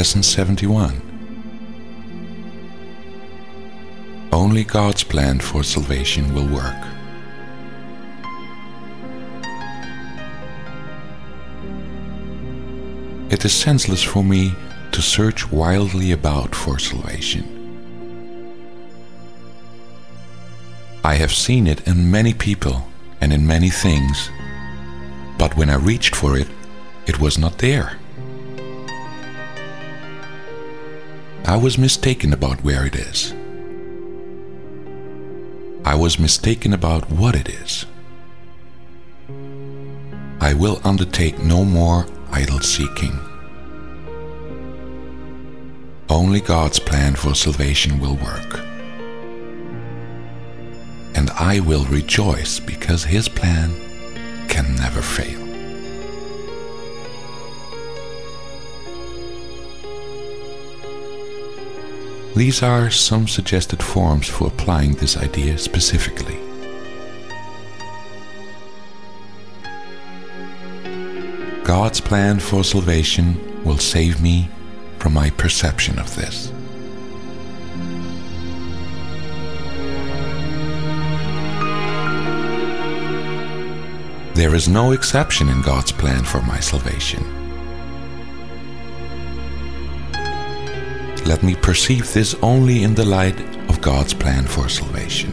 Lesson 71. Only God's plan for salvation will work. It is senseless for me to search wildly about for salvation. I have seen it in many people and in many things, but when I reached for it, it was not there. I was mistaken about where it is. I was mistaken about what it is. I will undertake no more idle seeking. Only God's plan for salvation will work. And I will rejoice because His plan can never fail. These are some suggested forms for applying this idea specifically. God's plan for salvation will save me from my perception of this. There is no exception in God's plan for my salvation. Let me perceive this only in the light of God's plan for salvation.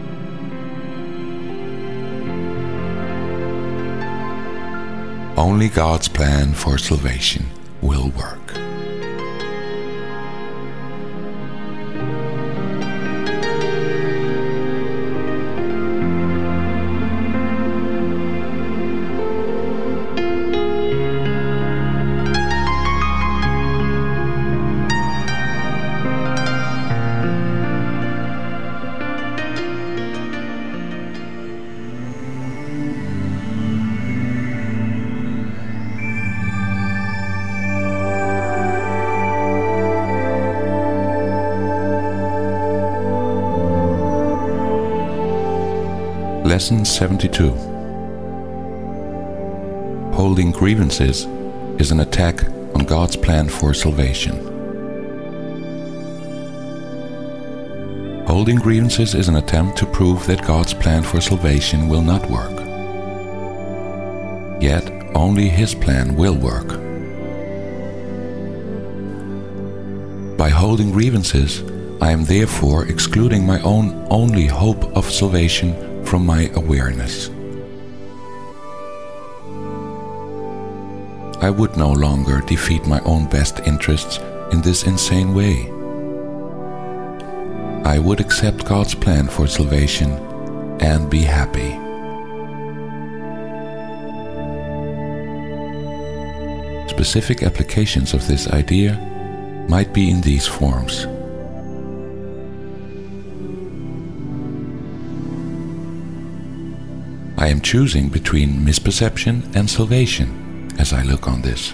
Only God's plan for salvation will work. Lesson 72. Holding grievances is an attack on God's plan for salvation. Holding grievances is an attempt to prove that God's plan for salvation will not work. Yet, only His plan will work. By holding grievances, I am therefore excluding my own only hope of salvation from my awareness. I would no longer defeat my own best interests in this insane way. I would accept God's plan for salvation and be happy. Specific applications of this idea might be in these forms. I am choosing between misperception and salvation as I look on this.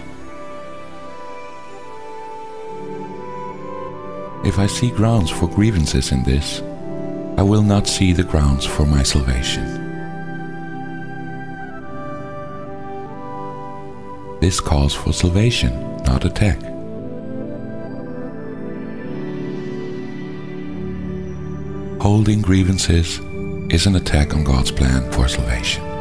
If I see grounds for grievances in this, I will not see the grounds for my salvation. This calls for salvation, not attack. Holding grievances is an attack on God's plan for salvation.